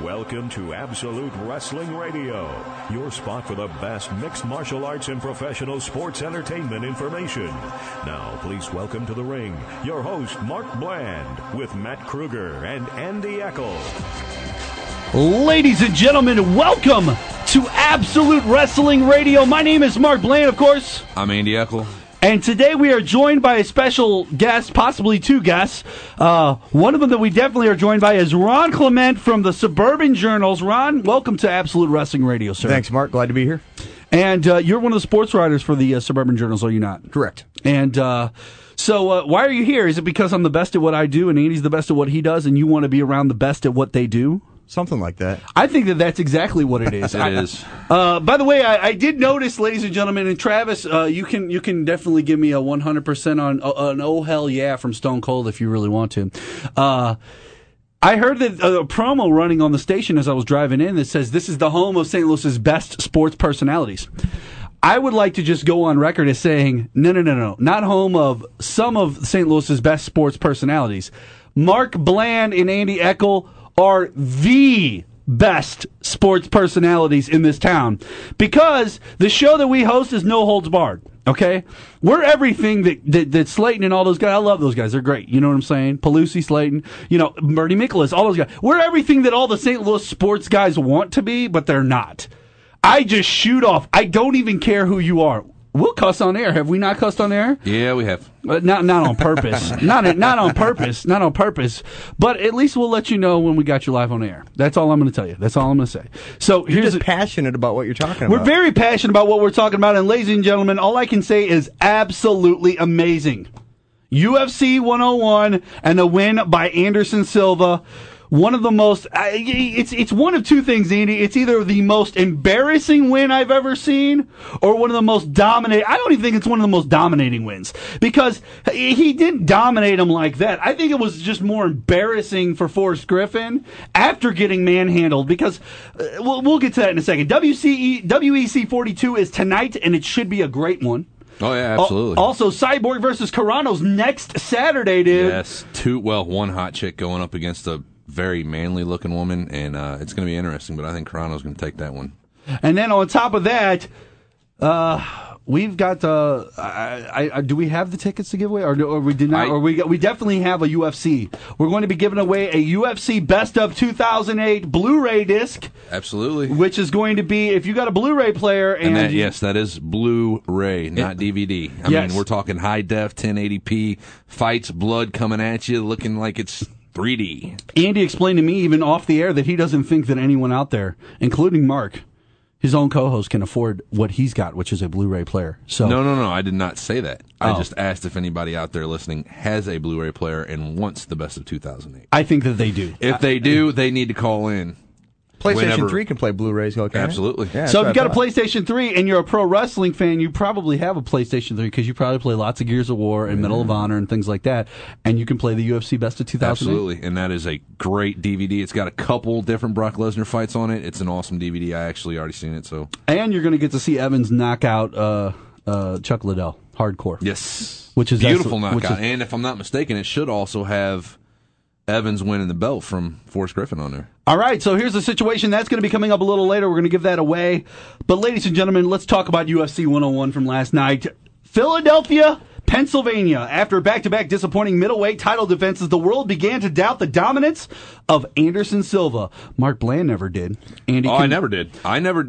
Welcome to Absolute Wrestling Radio, your spot for the best mixed martial arts and professional sports entertainment information. Now, please welcome to the ring your host, Mark Bland, with Matt Kruger and Andy Eckel. Ladies and gentlemen, welcome to Absolute Wrestling Radio. My name is Mark Bland, of course. I'm Andy Eckel. And today we are joined by a special guest, possibly two guests. One of them that we definitely are joined by is Ron Clement from the Suburban Journals. Ron, welcome to Absolute Wrestling Radio, sir. Thanks, Mark. Glad to be here. And you're one of the sports writers for the Suburban Journals, are you not? Correct. And so why are you here? Is it because I'm the best at what I do and Andy's the best at what he does and you want to be around the best at what they do? Something like that. I think that that's exactly what it is. It is. By the way, I did notice, ladies and gentlemen, and Travis, you can definitely give me a 100% on an oh hell yeah from Stone Cold if you really want to. I heard that a promo running on the station as I was driving in that says this is the home of St. Louis's best sports personalities. I would like to just go on record as saying, no, not home of some of St. Louis's best sports personalities. Mark Bland and Andy Eckel are the best sports personalities in this town because the show that we host is No Holds Barred. Okay, we're everything that Slayton and all those guys. I love those guys; they're great. You know what I'm saying? Pelusi, Slayton, Bernie Miklasz, all those guys. We're everything that all the St. Louis sports guys want to be, but they're not. I just shoot off. I don't even care who you are. We'll cuss on air. Have we not cussed on air? Yeah, we have. Not on purpose. not on purpose. Not on purpose. But at least we'll let you know when we got you live on air. That's all I'm going to tell you. That's all I'm going to say. So you're just passionate about what you're talking about. We're very passionate about what we're talking about. And ladies and gentlemen, all I can say is absolutely amazing. UFC 101 and a win by Anderson Silva. One of the most, it's one of two things, Andy. It's either the most embarrassing win I've ever seen or one of the most dominating. I don't even think it's one of the most dominating wins because he didn't dominate him like that. I think it was just more embarrassing for Forrest Griffin after getting manhandled because we'll get to that in a second. WEC 42 is tonight and it should be a great one. Oh, yeah, absolutely. Also, Cyborg versus Carrano's next Saturday, dude. Yes, one hot chick going up against a very manly-looking woman, and it's going to be interesting, but I think Carrano's going to take that one. And then on top of that, we've got do we have the tickets to give away, or we did not? We definitely have a UFC. We're going to be giving away a UFC Best of 2008 Blu-ray disc. Absolutely. Which is going to be, if you got a Blu-ray player, and that is Blu-ray, not DVD. I mean, we're talking high def, 1080p, fights, blood coming at you, looking like it's 3D. Andy explained to me, even off the air, that he doesn't think that anyone out there, including Mark, his own co-host, can afford what he's got, which is a Blu-ray player. So No, I did not say that. I just asked if anybody out there listening has a Blu-ray player and wants the Best of 2008. I think that they do. If they do, they need to call in. PlayStation 3 can play Blu-rays, okay? Absolutely. Yeah, so if you got a PlayStation 3 and you're a pro wrestling fan, you probably have a PlayStation 3 because you probably play lots of Gears of War and Medal of Honor and things like that, and you can play the UFC Best of 2008. Absolutely, and that is a great DVD. It's got a couple different Brock Lesnar fights on it. It's an awesome DVD. I actually already seen it. And you're going to get to see Evans knock out Chuck Liddell, hardcore. Yes. Which is beautiful knockout. And if I'm not mistaken, it should also have Evans winning the belt from Forrest Griffin on there. All right, so here's the situation. That's going to be coming up a little later. We're going to give that away. But ladies and gentlemen, let's talk about UFC 101 from last night. Philadelphia, Pennsylvania. After back-to-back disappointing middleweight title defenses, the world began to doubt the dominance of Anderson Silva. Mark Bland never did. Andy, I never did. I never.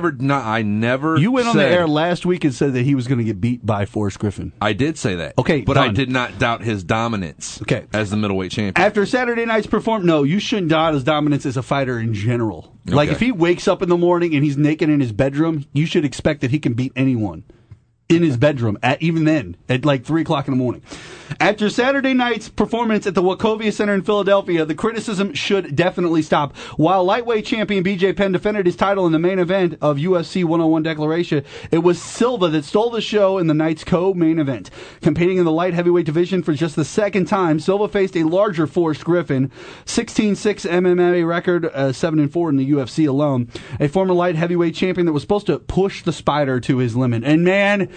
You went on the air last week and said that he was going to get beat by Forrest Griffin. I did say that. Okay, but done. I did not doubt his dominance. Okay. As the middleweight champion. After Saturday night's performance, no, you shouldn't doubt his dominance as a fighter in general. Okay. Like if he wakes up in the morning and he's naked in his bedroom, you should expect that he can beat anyone in his bedroom, even then, at like 3 o'clock in the morning. After Saturday night's performance at the Wachovia Center in Philadelphia, the criticism should definitely stop. While lightweight champion BJ Penn defended his title in the main event of UFC 101 Declaration, it was Silva that stole the show in the night's co-main event. Competing in the light heavyweight division for just the second time, Silva faced a larger Forrest Griffin, 16-6 MMA record, 7-4 in the UFC alone. A former light heavyweight champion that was supposed to push the Spider to his limit. And man,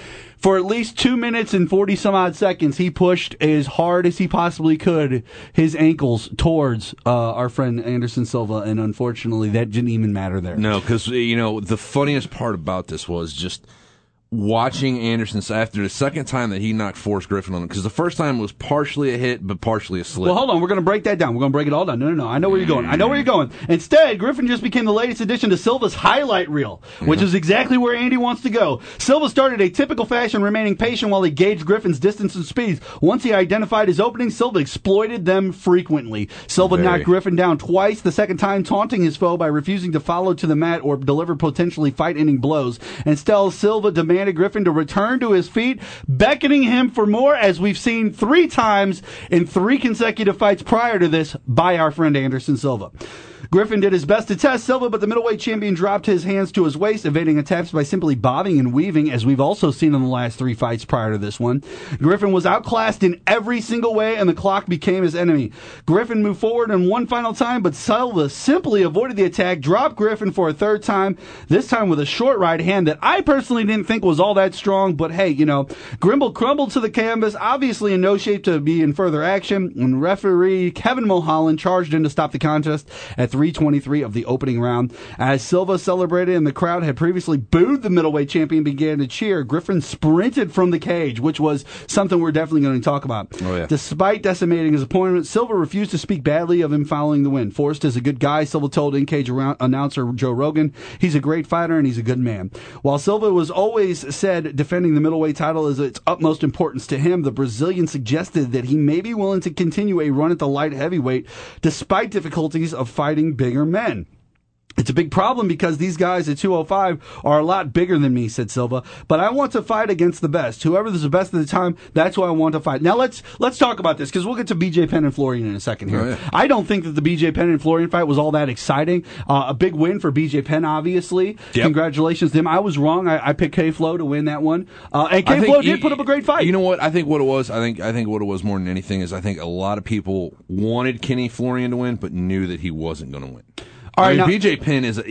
For at least 2 minutes and 40 some odd seconds, he pushed as hard as he possibly could his ankles towards our friend Anderson Silva, and unfortunately that didn't even matter there. No, because, the funniest part about this was just watching Anderson after the second time that he knocked Forrest Griffin on him, because the first time was partially a hit but partially a slip. Well, hold on, we're going to break that down. We're going to break it all down. No, I know where you're going. Instead, Griffin just became the latest addition to Silva's highlight reel, which is exactly where Andy wants to go. Silva started a typical fashion, remaining patient while he gauged Griffin's distance and speed. Once he identified his openings, Silva exploited them frequently. Silva knocked Griffin down twice, the second time taunting his foe by refusing to follow to the mat or deliver potentially fight-ending blows. Instead, Silva demanded Griffin to return to his feet, beckoning him for more, as we've seen 3 times in 3 consecutive fights prior to this by our friend Anderson Silva. Griffin did his best to test Silva, but the middleweight champion dropped his hands to his waist, evading attacks by simply bobbing and weaving, as we've also seen in the last 3 fights prior to this one. Griffin was outclassed in every single way, and the clock became his enemy. Griffin moved forward in one final time, but Silva simply avoided the attack, dropped Griffin for a third time, this time with a short right hand that I personally didn't think was all that strong, but hey, Grimble crumbled to the canvas, obviously in no shape to be in further action, when referee Kevin Mulholland charged in to stop the contest at 3:23 of the opening round. As Silva celebrated and the crowd had previously booed the middleweight champion began to cheer, Griffin sprinted from the cage, which was something we're definitely going to talk about. Oh, yeah. Despite decimating his opponent, Silva refused to speak badly of him following the win. Forrest is a good guy, Silva told in-cage announcer Joe Rogan. He's a great fighter and he's a good man. While Silva was always said defending the middleweight title is its utmost importance to him, the Brazilian suggested that he may be willing to continue a run at the light heavyweight despite difficulties of fighting bigger men. It's a big problem because these guys at 205 are a lot bigger than me, said Silva, but I want to fight against the best. Whoever's the best at the time, that's who I want to fight. Now let's talk about this, because we'll get to BJ Penn and Florian in a second here. Oh, yeah. I don't think that the BJ Penn and Florian fight was all that exciting. A big win for BJ Penn, obviously. Yep. Congratulations to him. I was wrong. I picked K-Flo to win that one. And K-Flo did put up a great fight. You know what? I think what it was, I think what it was more than anything is I think a lot of people wanted Kenny Florian to win, but knew that he wasn't going to win. All right, BJ Penn is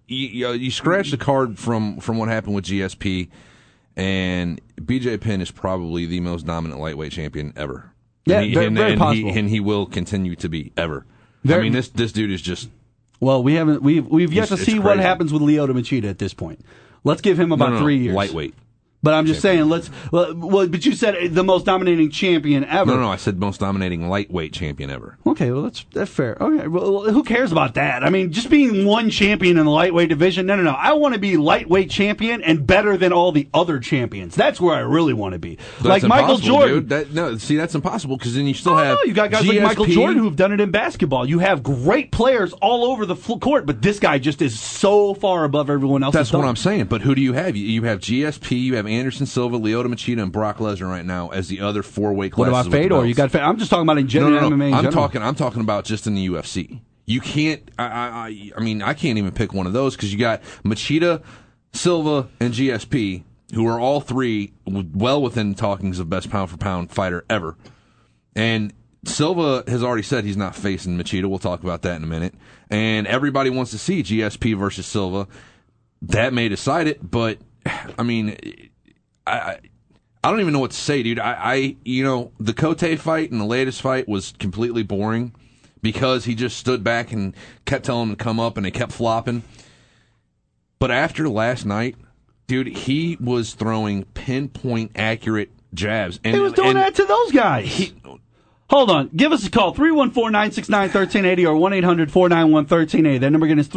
you scratch the card from what happened with GSP, and BJ Penn is probably the most dominant lightweight champion ever. Yeah, very possible. And he will continue to be ever. This dude is just. Well, we've yet to see what happens with Lyoto Machida at this point. Let's give him about 3 years. Lightweight. But I'm just saying, but you said the most dominating champion ever. No, I said most dominating lightweight champion ever. Okay, well, that's fair. Okay, well, who cares about that? I mean, just being one champion in the lightweight division, no. I want to be lightweight champion and better than all the other champions. That's where I really want to be. That's like Michael Jordan. Dude. That's impossible, because then you still have you got guys GSP. like Michael Jordan who've done it in basketball. You have great players all over the court, but this guy just is so far above everyone else. That's what I'm saying. But who do you have? You have GSP, you have Anderson Silva, Lyoto Machida, and Brock Lesnar right now as the other 4-weight classes. What about Fedor? You got Fedor. I'm just talking about in general. No. MMA I'm talking about just in the UFC. You can't. I mean, I can't even pick one of those, because you got Machida, Silva, and GSP, who are all 3 well within talkings of best pound for pound fighter ever. And Silva has already said he's not facing Machida. We'll talk about that in a minute. And everybody wants to see GSP versus Silva. That may decide it, but I mean, I don't even know what to say, dude. The Cote fight and the latest fight was completely boring because he just stood back and kept telling them to come up and they kept flopping. But after last night, dude, he was throwing pinpoint accurate jabs. And he was doing that to those guys. Hold on. Give us a call, 314-969-1380 or 1-800-491-1380. That number again is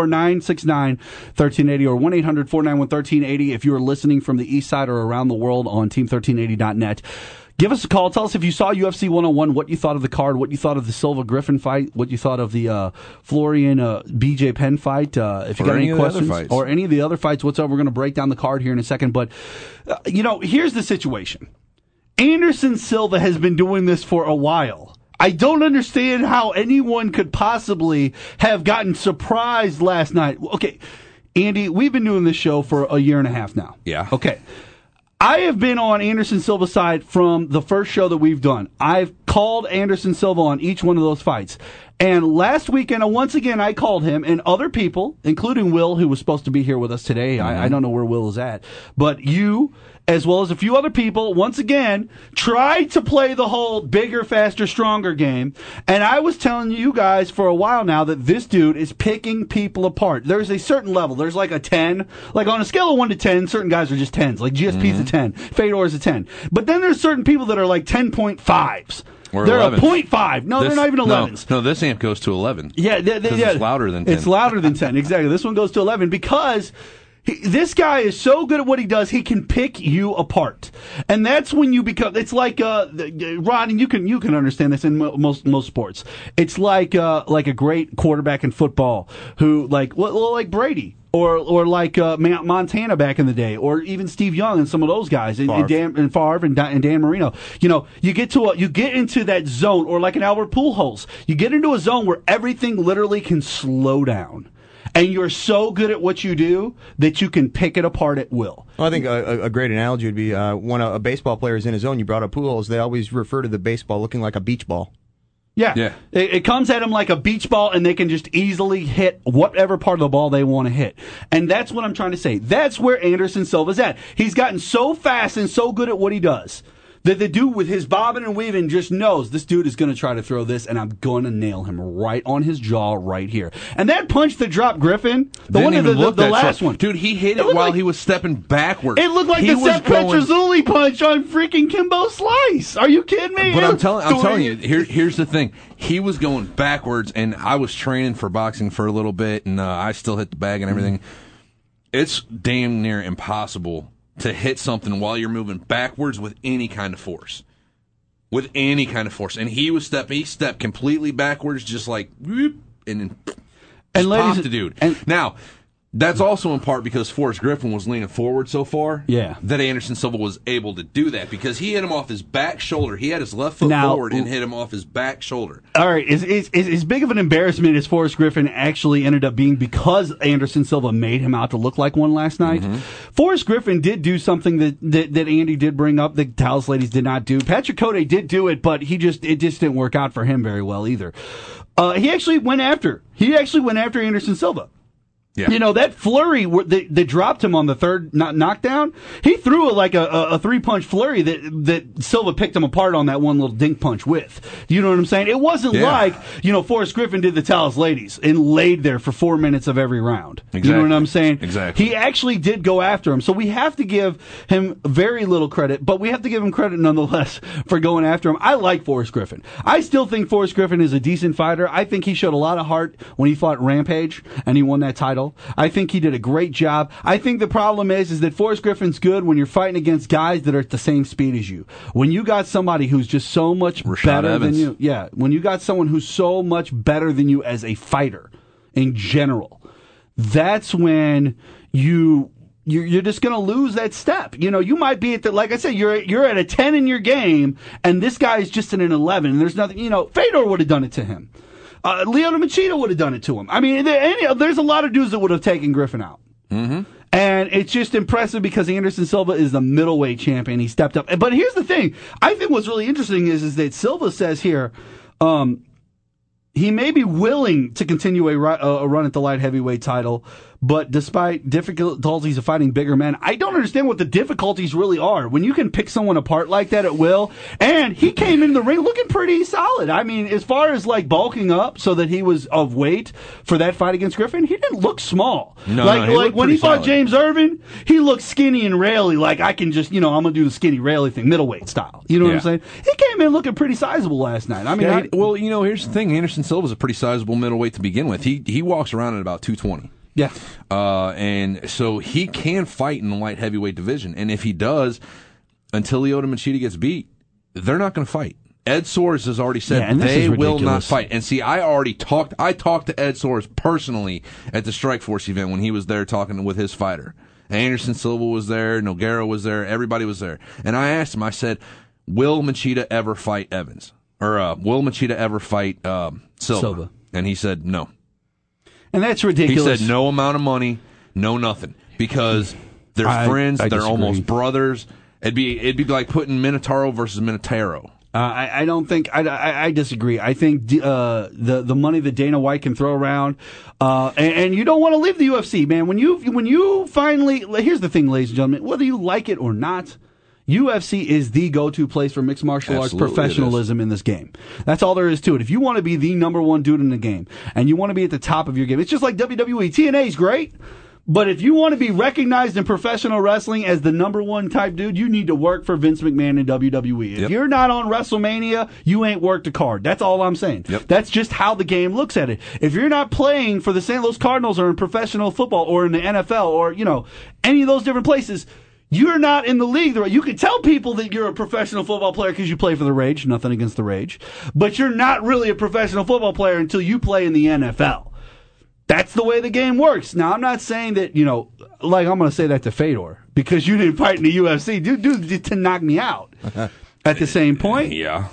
314-969-1380 or 1-800-491-1380 if you're listening from the east side or around the world on team1380.net. Give us a call. Tell us if you saw UFC 101, what you thought of the card, what you thought of the Silva-Griffin fight, what you thought of the Florian-BJ Penn fight. If you got any questions or any of the other fights whatsoever, we're going to break down the card here in a second. But, here's the situation. Anderson Silva has been doing this for a while. I don't understand how anyone could possibly have gotten surprised last night. Okay, Andy, we've been doing this show for a year and a half now. Yeah. Okay. I have been on Anderson Silva's side from the first show that we've done. I've called Anderson Silva on each one of those fights. And last weekend, once again, I called him and other people, including Will, who was supposed to be here with us today. I don't know where Will is at. But you, as well as a few other people, once again, tried to play the whole bigger, faster, stronger game. And I was telling you guys for a while now that this dude is picking people apart. There's a certain level. There's like a 10. Like on a scale of 1 to 10, certain guys are just 10s. Like GSP's a 10. Fedor's a 10. But then there's certain people that are like 10.5s. Or they're 11. a 0.5. No, they're not even 11s. No, this amp goes to 11. Yeah, it's louder than 10. It's louder than 10, exactly. This one goes to 11 because this guy is so good at what he does, he can pick you apart. And that's when you become, it's like, Rod, and you can understand this in most sports. It's like a great quarterback in football who, like Brady. Or like Montana back in the day, or even Steve Young and some of those guys, and Favre and Dan Marino. You know, you get into that zone, or like an Albert Pujols. You get into a zone where everything literally can slow down, and you're so good at what you do that you can pick it apart at will. Well, I think a great analogy would be when a baseball player is in his zone. You brought up Pujols. They always refer to the baseball looking like a beach ball. Yeah. It comes at them like a beach ball, and they can just easily hit whatever part of the ball they want to hit. And that's what I'm trying to say. That's where Anderson Silva's at. He's gotten so fast and so good at what he does that the dude with his bobbing and weaving just knows this dude is going to try to throw this, and I'm going to nail him right on his jaw right here. And that punch that dropped Griffin, the last one. Dude, he hit it while he was stepping backwards. It looked like the Seth Petrozzulli punch on freaking Kimbo Slice. Are you kidding me? But I'm telling you, here's the thing. He was going backwards, and I was training for boxing for a little bit, and I still hit the bag and everything. It's damn near impossible to hit something while you're moving backwards with any kind of force. And he stepped completely backwards, just like, whoop, and then popped the dude. Now, that's also in part because Forrest Griffin was leaning forward so far that Anderson Silva was able to do that because he hit him off his back shoulder. He had his left foot forward and hit him off his back shoulder. All right, as big of an embarrassment as Forrest Griffin actually ended up being because Anderson Silva made him out to look like one last night, Forrest Griffin did do something that Andy did bring up that Dallas Ladies did not do. Patrick Cote did do it, but it just didn't work out for him very well either. He actually went after Anderson Silva. Yeah. You know, that flurry that dropped him on the third knockdown, he threw like a three-punch flurry that Silva picked him apart on that one little dink punch with. You know what I'm saying? It wasn't like, Forrest Griffin did the Dallas Ladies and laid there for 4 minutes of every round. Exactly. You know what I'm saying? Exactly. He actually did go after him. So we have to give him very little credit, but we have to give him credit nonetheless for going after him. I like Forrest Griffin. I still think Forrest Griffin is a decent fighter. I think he showed a lot of heart when he fought Rampage and he won that title. I think he did a great job. I think the problem is that Forrest Griffin's good when you're fighting against guys that are at the same speed as you. When you got somebody who's just so much better than you. Yeah, when you got someone who's so much better than you as a fighter in general, that's when you're just going to lose that step. You know, you might be at the, like I said, you're at a 10 in your game, and this guy is just at an 11, and there's nothing, Fedor would have done it to him. Lyoto Machida would have done it to him. I mean, there's a lot of dudes that would have taken Griffin out. Mm-hmm. And it's just impressive because Anderson Silva is the middleweight champion. He stepped up. But here's the thing. I think what's really interesting is that Silva says here, he may be willing to continue a run at the light heavyweight title, but despite difficulties of fighting bigger men, I don't understand what the difficulties really are. When you can pick someone apart like that at will, and he came in the ring looking pretty solid. I mean, as far as like bulking up so that he was of weight for that fight against Griffin, he didn't look small. Like when he fought James Irvin, he looked skinny and raily. Like I can just, I'm gonna do the skinny raily thing, middleweight style. You know what I'm saying? He came in looking pretty sizable last night. I mean, here's the thing: Anderson Silva's a pretty sizable middleweight to begin with. He walks around at about 220. Yeah. And so he can fight in the light heavyweight division. And if he does, until Lyoto Machida gets beat, they're not going to fight. Ed Soares has already said they will not fight. And see, I talked to Ed Soares personally at the Strikeforce event when he was there talking with his fighter. Anderson Silva was there, Nogueira was there, everybody was there. And I asked him, I said, will Machida ever fight Evans? Or will Machida ever fight Silva? And he said no. And that's ridiculous. He said no amount of money, no nothing, because they're friends, they're almost brothers. It'd be like putting Minotauro versus Minotauro. I don't think I disagree. I think the money that Dana White can throw around, and you don't want to leave the UFC, man. When you finally, here's the thing, ladies and gentlemen, whether you like it or not, UFC is the go-to place for mixed martial arts professionalism in this game. That's all there is to it. If you want to be the number one dude in the game, and you want to be at the top of your game, it's just like WWE. TNA is great. But if you want to be recognized in professional wrestling as the number one type dude, you need to work for Vince McMahon in WWE. If you're not on WrestleMania, you ain't worked a card. That's all I'm saying. That's just how the game looks at it. If you're not playing for the St. Louis Cardinals or in professional football or in the NFL or, any of those different places, you're not in the league. You can tell people that you're a professional football player because you play for the Rage. Nothing against the Rage. But you're not really a professional football player until you play in the NFL. That's the way the game works. Now, I'm not saying that, like I'm going to say that to Fedor because you didn't fight in the UFC. Dude, to knock me out. At the same point,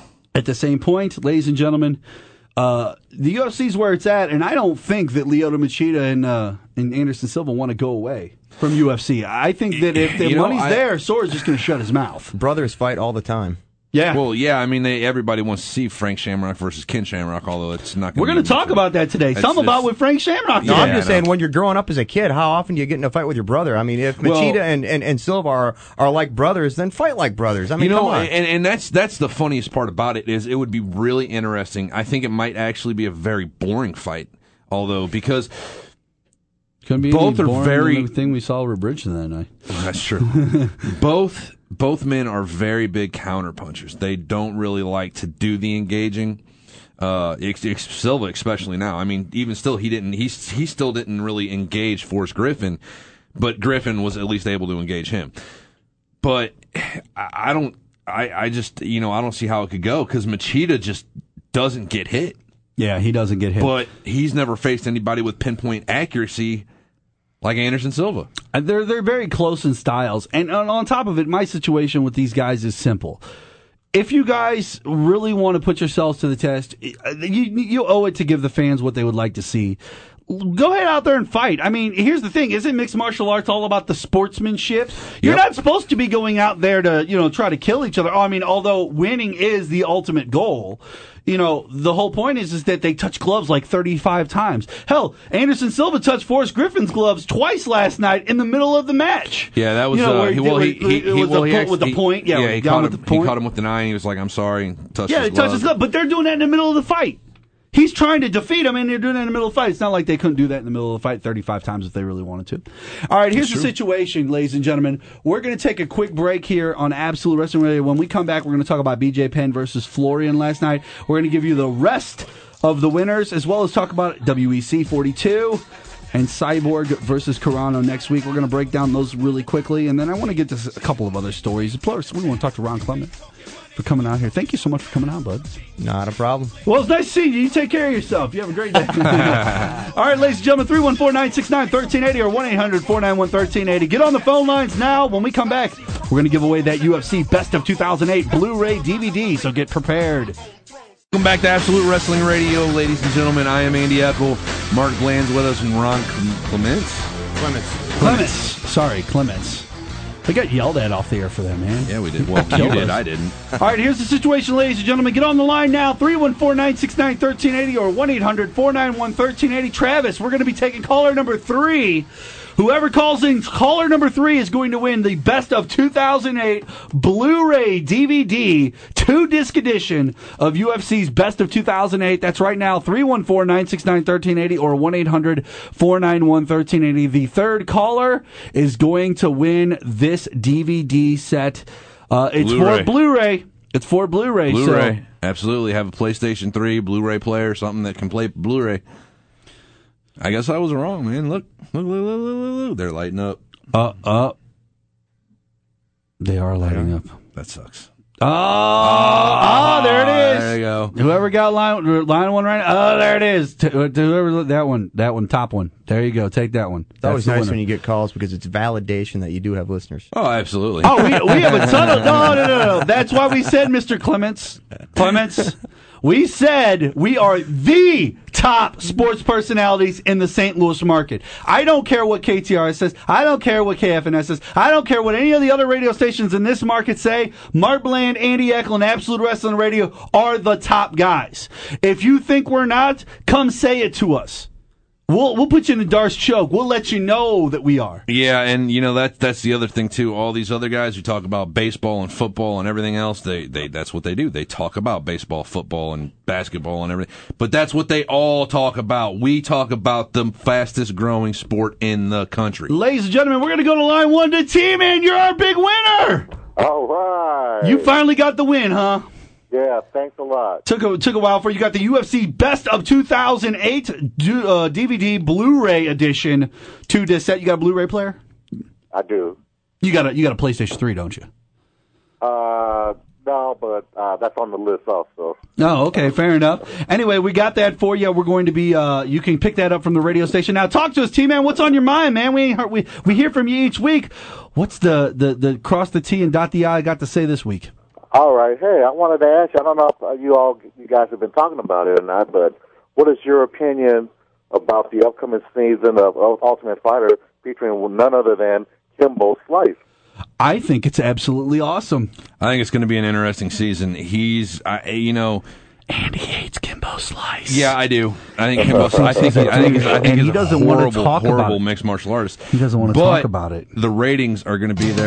ladies and gentlemen, the UFC's where it's at, and I don't think that Lyoto Machida and Anderson Silva want to go away from UFC. I think that if the money's there, Sora's just going to shut his mouth. Brothers fight all the time. Yeah. Well, yeah, I mean, everybody wants to see Frank Shamrock versus Ken Shamrock, although it's not going to We're going to talk about that today. About with Frank Shamrock. No, I'm just saying, when you're growing up as a kid, how often do you get in a fight with your brother? I mean, if Machida and Silva are like brothers, then fight like brothers. I mean, come on. And that's the funniest part about it is it would be really interesting. I think it might actually be a very boring fight, although, because couldn't be both are very than the thing we saw over Bridgeton that night. That's true. Both men are very big counterpunchers. They don't really like to do the engaging. Silva, especially now. I mean, even still, he still didn't really engage Forrest Griffin, but Griffin was at least able to engage him. But I don't see how it could go because Machida just doesn't get hit. Yeah, he doesn't get hit. But he's never faced anybody with pinpoint accuracy like Anderson Silva. They're very close in styles. And on top of it, my situation with these guys is simple. If you guys really want to put yourselves to the test, you owe it to give the fans what they would like to see. Go ahead out there and fight. I mean, here's the thing. Isn't mixed martial arts all about the sportsmanship? You're not supposed to be going out there to, try to kill each other. I mean, although winning is the ultimate goal, the whole point is that they touch gloves like 35 times. Hell, Anderson Silva touched Forrest Griffin's gloves twice last night in the middle of the match. Yeah, that was with the point. Yeah, he caught him with the 9. He was like, "I'm sorry." Touched his touched his glove. But they're doing that in the middle of the fight. He's trying to defeat him, and they're doing that in the middle of the fight. It's not like they couldn't do that in the middle of the fight 35 times if they really wanted to. All right, here's the situation, ladies and gentlemen. We're going to take a quick break here on Absolute Wrestling Radio. When we come back, we're going to talk about BJ Penn versus Florian last night. We're going to give you the rest of the winners, as well as talk about WEC 42 and Cyborg versus Carano next week. We're going to break down those really quickly, and then I want to get to a couple of other stories. Plus, we want to talk to Ron Clement for coming out here. Thank you so much for coming out, bud. Not a problem. Well, it's nice seeing you. You take care of yourself. You have a great day. All right, ladies and gentlemen, 314-969-1380 or 1-800-491-1380. Get on the phone lines now. When we come back, we're going to give away that UFC Best of 2008 Blu-ray DVD, so get prepared. Welcome back to Absolute Wrestling Radio, ladies and gentlemen. I am Andy Eckel. Mark Bland's with us, and Ron Clements. Sorry, Clements. We got yelled at off the air for that, man. Yeah, we did. Well, you did. I didn't. All right, here's the situation, ladies and gentlemen. Get on the line now, 314-969-1380 or 1-800-491-1380. Travis, we're going to be taking caller number 3. Whoever calls in caller number 3 is going to win the Best of 2008 Blu-ray DVD 2-disc edition of UFC's Best of 2008. That's right now, 314-969-1380 or 1-800-491-1380. The third caller is going to win this DVD set. It's Blu-ray. for Blu-ray. It's for Blu-ray. Blu-ray. So. Absolutely. Have a PlayStation 3 Blu-ray player, something that can play Blu-ray. I guess I was wrong, man. Look. They're lighting up. They are lighting up. That sucks. Oh, there it is. There you go. Whoever got line one right now. Oh, there it is. Whoever that one, top one. There you go. Take that one. It's always nice when you get calls because it's validation that you do have listeners. Oh, absolutely. Oh, we have a ton of... No. That's why we said, Mr. Clements, We said we are the top sports personalities in the St. Louis market. I don't care what KTRS says. I don't care what KFNS says. I don't care what any of the other radio stations in this market say. Mark Bland, Andy Eklund, Absolute Wrestling Radio are the top guys. If you think we're not, come say it to us. We'll put you in the Darce choke. We'll let you know that we are. Yeah, and that's the other thing too. All these other guys who talk about baseball and football and everything else, they that's what they do. They talk about baseball, football, and basketball and everything. But that's what they all talk about. We talk about the fastest growing sport in the country. Ladies and gentlemen, we're gonna go to line 1 to T-Man. You're our big winner. All right. You finally got the win, huh? Yeah, thanks a lot. Took a while for you. Got the UFC Best of 2008 DVD Blu-ray edition 2-disc set. You got a Blu-ray player? I do. You got a PlayStation 3, don't you? No, but that's on the list also. Oh, okay, fair enough. Anyway, we got that for you. We're going to be. You can pick that up from the radio station. Now, talk to us, T-Man. What's on your mind, man? We hear from you each week. What's the cross the T and dot the I got to say this week? All right. Hey, I wanted to ask you, I don't know if you guys have been talking about it or not, but what is your opinion about the upcoming season of Ultimate Fighter featuring none other than Kimbo Slice? I think it's absolutely awesome. I think it's going to be an interesting season. Andy hates Kimbo Slice. Yeah, I do. I think Kimbo Slice. I think he doesn't want to talk about it. Horrible mixed martial artist. He doesn't want to talk about it. The ratings are going to be there.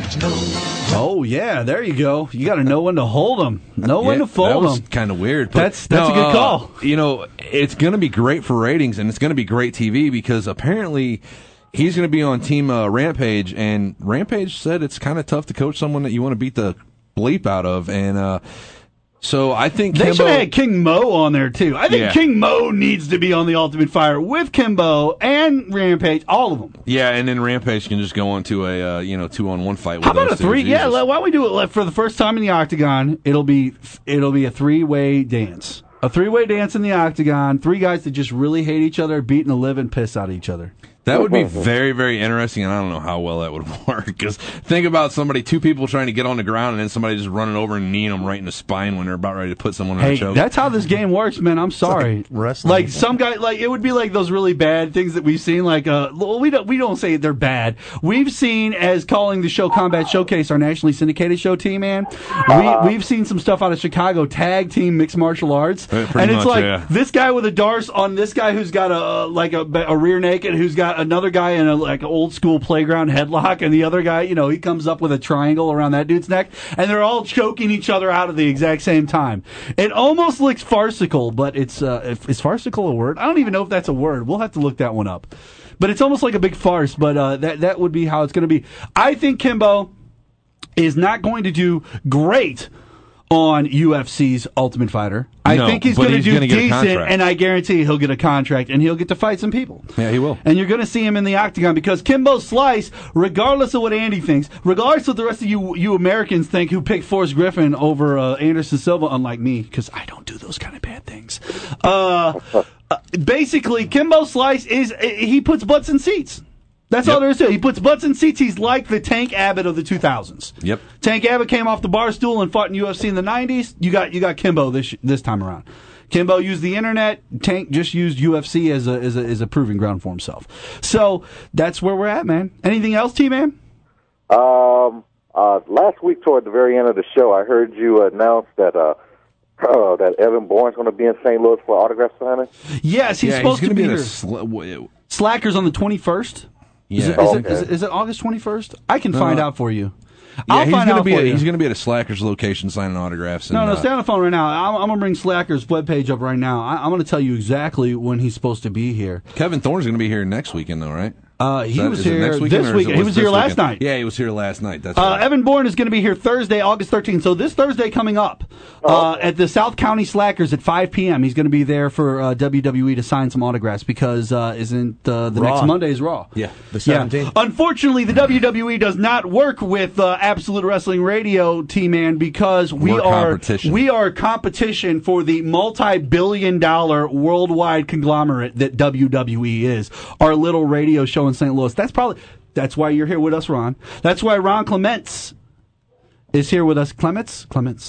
Oh yeah, there you go. You got to know when to hold them, know when to fold them. That was kind of weird. But that's a good call. It's going to be great for ratings, and it's going to be great TV because apparently he's going to be on Team Rampage, and Rampage said it's kind of tough to coach someone that you want to beat the bleep out of, and so I think they should have had King Mo on there too. I think King Mo needs to be on the Ultimate Fighter with Kimbo and Rampage, all of them. Yeah, and then Rampage can just go on to a 2-on-1 fight. With How about those a three? two. Yeah, why don't we do it for the first time in the Octagon? It'll be a three-way dance. A three-way dance in the Octagon. Three guys that just really hate each other, beating the living piss out of each other. That would be very, very interesting, and I don't know how well that would work. Because think about two people trying to get on the ground, and then somebody just running over and kneeing them right in the spine when they're about ready to put someone in a choke. That's how this game works, man. I'm sorry. Wrestling. Like some guy, it would be like those really bad things that we've seen. We don't say they're bad. We've seen, as calling the show Combat Showcase, our nationally syndicated show team, man. We've seen some stuff out of Chicago, tag team mixed martial arts, and it's this guy with a Darce on this guy who's got a rear naked, who's got another guy in an old school playground headlock, and the other guy, he comes up with a triangle around that dude's neck, and they're all choking each other out at the exact same time. It almost looks farcical, but is farcical a word? I don't even know if that's a word. We'll have to look that one up. But it's almost like a big farce, but that would be how it's going to be. I think Kimbo is not going to do great on UFC's Ultimate Fighter. I think he's going to do decent, and I guarantee he'll get a contract, and he'll get to fight some people. Yeah, he will. And you're going to see him in the Octagon, because Kimbo Slice, regardless of what Andy thinks, regardless of what the rest of you Americans think who picked Forrest Griffin over Anderson Silva, unlike me, because I don't do those kind of bad things. Basically, Kimbo Slice he puts butts in seats. That's all there is to it. He puts butts in seats. He's like the Tank Abbott of the 2000s. Yep. Tank Abbott came off the bar stool and fought in UFC in the 90s. You got Kimbo this time around. Kimbo used the internet. Tank just used UFC as a proving ground for himself. So that's where we're at, man. Anything else, T-Man? Last week toward the very end of the show, I heard you announce that that Evan Bourne's going to be in St. Louis for autograph signing. Yes, he's supposed to be here. Slackers on the 21st. Yeah. Is it August 21st? I can find out for you. Yeah, he's going to be at a Slackers location signing autographs. No, stay on the phone right now. I'm going to bring Slackers' webpage up right now. I'm going to tell you exactly when he's supposed to be here. Kevin Thorne's going to be here next weekend, though, right? He was here this weekend. He was here last night. Yeah, he was here last night. That's right. Evan Bourne is going to be here Thursday, August 13th. So this Thursday coming up at the South County Slackers at 5 p.m. He's going to be there for WWE to sign some autographs because isn't the next Monday is Raw? Yeah, the 17th. Yeah. Unfortunately, the WWE does not work with Absolute Wrestling Radio, T-Man, because we are competition for the multi-billion-dollar worldwide conglomerate that WWE is. Our little radio show in St. Louis. That's why you're here with us, Ron. That's why Ron Clements is here with us. Clements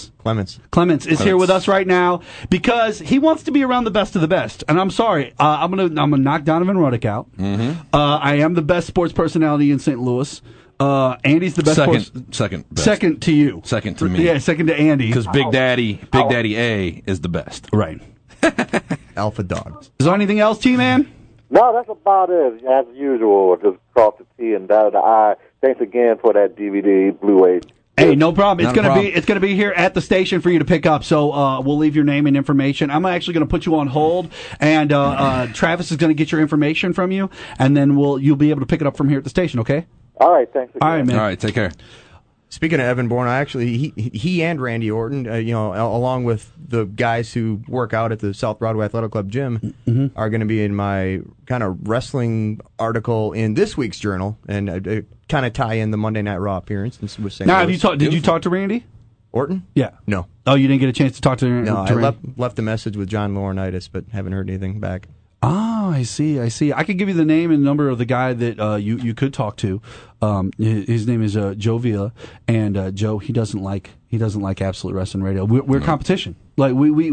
is here with us right now because he wants to be around the best of the best. And I'm sorry, I'm gonna knock Donovan Ruddock out. Mm-hmm. I am the best sports personality in St. Louis. Andy's the best. Second best. Second to you. Second to me. Yeah, second to Andy. Because Big Daddy A is the best. Right. Alpha dog. Is there anything else, T-Man? No, that's about it. As usual, just cross the T and dot the I. Thanks again for that DVD, Blu-ray. Hey, no problem. It's gonna be here at the station for you to pick up. So we'll leave your name and information. I'm actually gonna put you on hold, and Travis is gonna get your information from you, and then you'll be able to pick it up from here at the station. Okay? All right. Thanks again. All right, man. All right, take care. Speaking of Evan Bourne, he and Randy Orton, along with the guys who work out at the South Broadway Athletic Club gym, are going to be in my kind of wrestling article in this week's Journal, and kind of tie in the Monday Night Raw appearance with St. Now, Louis. did you talk to Randy Orton? Yeah. No. Oh, you didn't get a chance to talk to No, to I Randy? left a message with John Laurinaitis, but haven't heard anything back. Oh, I see. I could give you the name and number of the guy that you could talk to. His name is Joe Villa, and Joe he doesn't like Absolute Wrestling Radio. We're competition. Like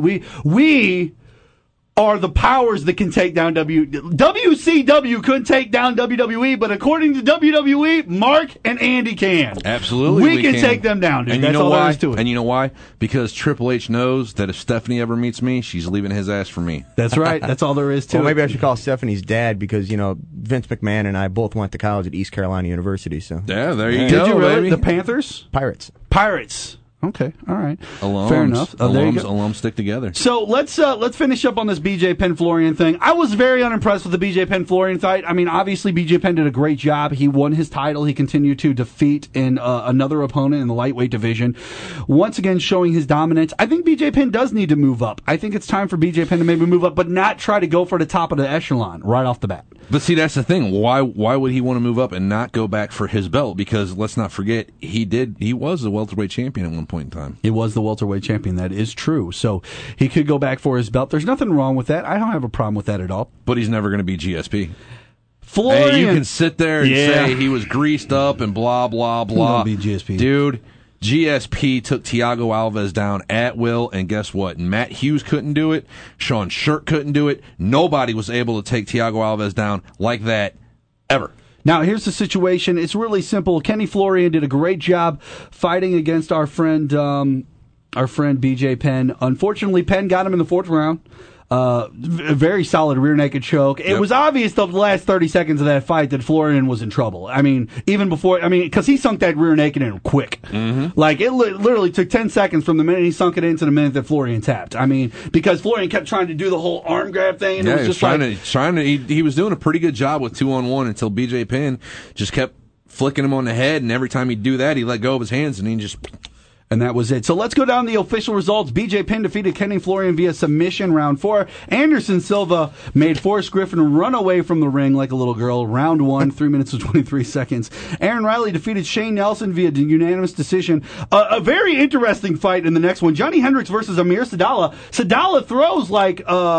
we are the powers that can take down WCW couldn't take down WWE, but according to WWE, Mark and Andy can. Absolutely, we can take them down, dude. And That's you know all why? there is to it. And you know why? Because Triple H knows that if Stephanie ever meets me, she's leaving his ass for me. That's right. That's all there is to Well, it. maybe I should call Stephanie's dad because Vince McMahon and I both went to college at East Carolina University. So Yeah, there you Did go, you really? baby. The Panthers? Pirates. Okay, all right. Alums, Fair enough. There you go. alums stick together. So let's finish up on this BJ Penn Florian thing. I was very unimpressed with the BJ Penn Florian fight. I mean, obviously BJ Penn did a great job. He won his title. He continued to defeat another opponent in the lightweight division, once again showing his dominance. I think BJ Penn does need to move up. I think it's time for BJ Penn to maybe move up, but not try to go for the top of the echelon right off the bat. But see, that's the thing. Why would he want to move up and not go back for his belt? Because let's not forget, he was the welterweight champion at one point in time. He was the welterweight champion. That is true. So he could go back for his belt. There's nothing wrong with that. I don't have a problem with that at all. But he's never going to be GSP. Florian, Hey, you can sit there and say he was greased up and blah, blah, blah. He won't be GSP. Dude, GSP took Thiago Alves down at will, and guess what? Matt Hughes couldn't do it. Sean Shirk couldn't do it. Nobody was able to take Thiago Alves down like that ever. Now, here's the situation. It's really simple. Kenny Florian did a great job fighting against our friend BJ Penn. Unfortunately, Penn got him in the fourth round. A very solid rear naked choke. It was obvious the last 30 seconds of that fight that Florian was in trouble. I mean, even before, because he sunk that rear naked in quick. Mm-hmm. Like, it literally took 10 seconds from the minute he sunk it in to the minute that Florian tapped. I mean, because Florian kept trying to do the whole arm grab thing, and it was just he was doing a pretty good job with 2-on-1 until BJ Penn just kept flicking him on the head, and every time he'd do that, he let go of his hands, and he just... And that was it. So let's go down the official results. BJ Penn defeated Kenny Florian via submission round 4. Anderson Silva made Forrest Griffin run away from the ring like a little girl. Round 1, 3 minutes and 23 seconds. Aaron Riley defeated Shane Nelson via unanimous decision. A very interesting fight in the next one. Johnny Hendricks versus Amir Sadala. Sadala throws like,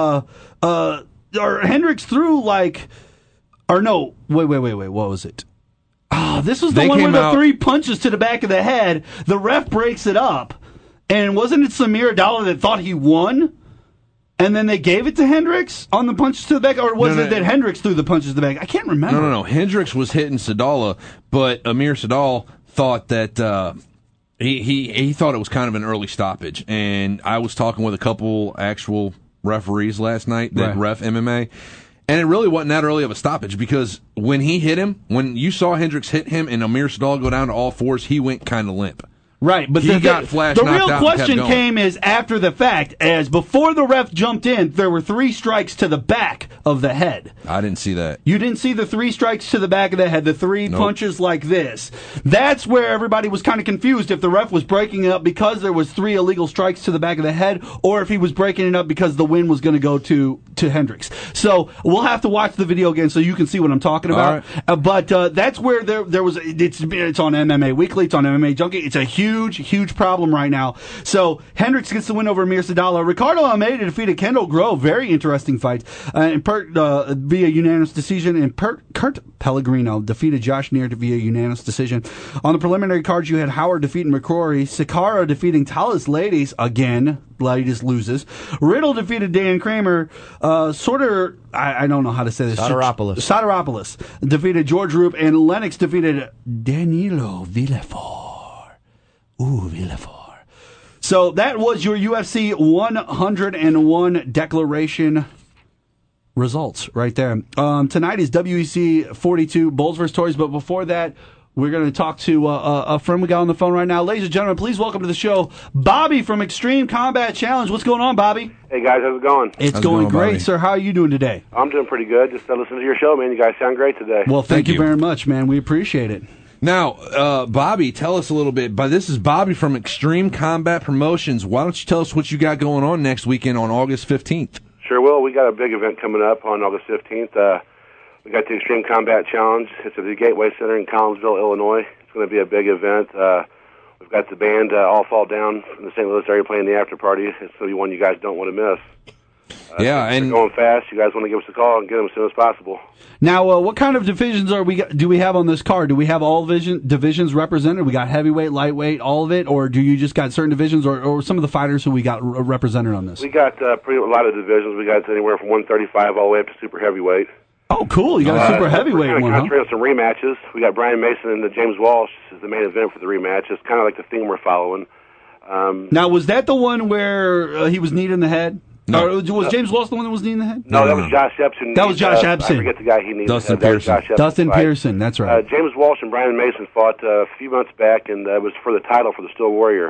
or Hendricks threw like, or no, wait, what was it? Oh, this was the one with the 3 punches to the back of the head. The ref breaks it up. And wasn't it Samir Adala that thought he won? And then they gave it to Hendricks on the punches to the back? Or was it that Hendricks threw the punches to the back? I can't remember. No. Hendricks was hitting Sadala, but Amir Sadal thought that he thought it was kind of an early stoppage. And I was talking with a couple actual referees last night that ref MMA. And it really wasn't that early of a stoppage because when he hit him, when you saw Hendricks hit him and Amir Sadal go down to all fours, he went kind of limp. Right, but he got flashed. The knocked real out question and kept going. came is after the fact, as before the ref jumped in, there were 3 strikes to the back of the head. I didn't see that. You didn't see the 3 strikes to the back of the head, the 3 punches like this. That's where everybody was kind of confused if the ref was breaking it up because there was 3 illegal strikes to the back of the head, or if he was breaking it up because the win was going to go to Hendricks. So we'll have to watch the video again so you can see what I'm talking about. Right. But that's where there was. It's on MMA Weekly. It's on MMA Junkie. It's a huge huge problem right now. So Hendricks gets the win over Amir Sadala. Ricardo Almeida defeated Kendall Grove. Very interesting fight. And via unanimous decision. And Kurt Pellegrino defeated Josh Neer via unanimous decision. On the preliminary cards, you had Howard defeating McCrory. Sakara defeating Talis Ladies again. Ladies loses. Riddle defeated Dan Kramer. I don't know how to say this. Soteropoulos defeated George Roop, and Lennox defeated Danilo Villefort. Ooh, Villefort. So that was your UFC 101 declaration results right there. Tonight is WEC 42, Bulls vs. Tories, but before that, we're going to talk to a friend we got on the phone right now. Ladies and gentlemen, please welcome to the show, Bobby from Extreme Combat Challenge. What's going on, Bobby? Hey, guys. How's it going? It's going great, Bobby? Sir. How are you doing today? I'm doing pretty good. Just listening to your show, man. You guys sound great today. Well, thank you very much, man. We appreciate it. Now, Bobby, tell us a little bit. This is Bobby from Extreme Combat Promotions. Why don't you tell us what you got going on next weekend on August 15th? Sure will. We got a big event coming up on August 15th. We got the Extreme Combat Challenge. It's at the Gateway Center in Collinsville, Illinois. It's going to be a big event. We've got the band All Fall Down from the St. Louis area playing the after party. It's going to be one you guys don't want to miss. And going fast. You guys want to give us a call and get them as soon as possible. Now, what kind of divisions do we have on this card? Do we have all divisions represented? We got heavyweight, lightweight, all of it, or do you just got certain divisions, or some of the fighters who we got represented on this? We got a lot of divisions. We got anywhere from 135 all the way up to super heavyweight. Oh, cool! You got a super heavyweight one, huh? We're on some rematches. We got Brian Mason and James Walsh is the main event for the rematch. It's kind of like the theme we're following. Now, was that the one where he was kneed in the head? No. Or was James Walsh the one that was kneed in the head? No, that was Josh Epson. That was Josh Epson. I forget the guy he kneed. Dustin Pearson. Dustin Pearson, that's right. James Walsh and Brian Mason fought a few months back, and it was for the title for the Steel Warrior.